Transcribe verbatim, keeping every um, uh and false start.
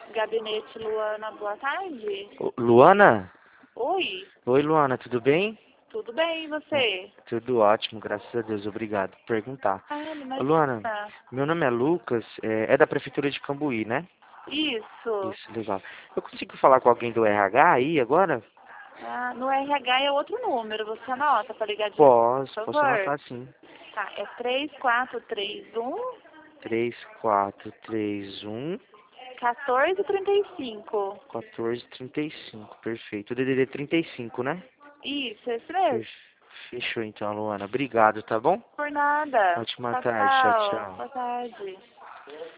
Gabinete Luana, boa tarde. Ô, Luana? Oi, Oi, Luana, tudo bem? tudo bem, e É, você? tudo ótimo, graças a Deus, obrigado por perguntar. Ah, não Ô, Luana, imagina. meu nome é Lucas, é, é da Prefeitura de Cambuí, né? Isso. Isso, legal. Eu consigo falar com alguém do R H aí agora? Ah, no R H é outro número, você anota para ligar de novo, por Posso, posso favor? anotar sim. Tá, é três quatro três um, Três quatro três um quatorze trinta e cinco. quatorze trinta e cinco, perfeito. O D D D trinta e cinco, né? Isso, esse mesmo. Fech- Fechou então, Luana. Obrigado, tá bom? Por nada. Ótima Tchau, tarde, tchau, tchau. tchau. Boa tarde.